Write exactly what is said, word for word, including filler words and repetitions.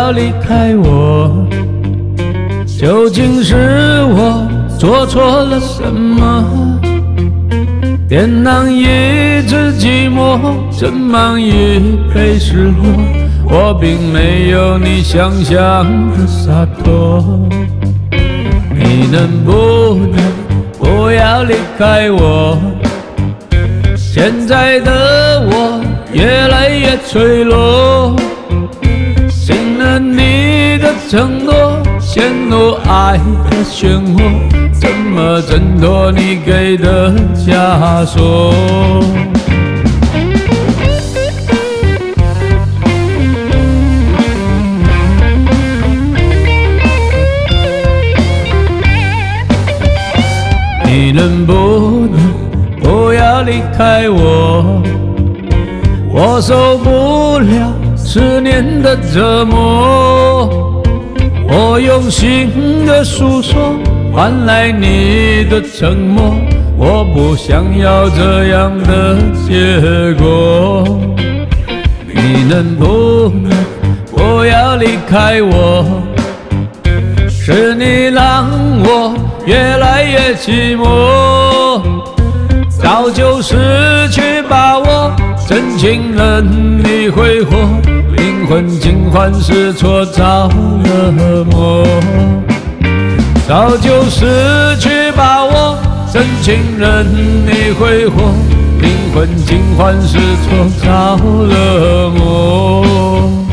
要离开我。究竟是我做错了什么？便当一直寂寞，斟满一杯失落。我并没有你想象的洒脱。你能不能不要离开我？现在的我越来越脆弱，信了你的承诺，陷入爱的漩涡，怎么挣脱你给的枷锁？你能不能不要离开我？我受不了思念的折磨，我用心的诉说换来你的沉默，我不想要这样的结果。你能不能不要离开我？是你让我越来越寂寞，早就失去把握，真情任你挥霍，灵魂尽欢失措着了魔。早就失去把握，真情任你挥霍，灵魂尽欢失措着了魔。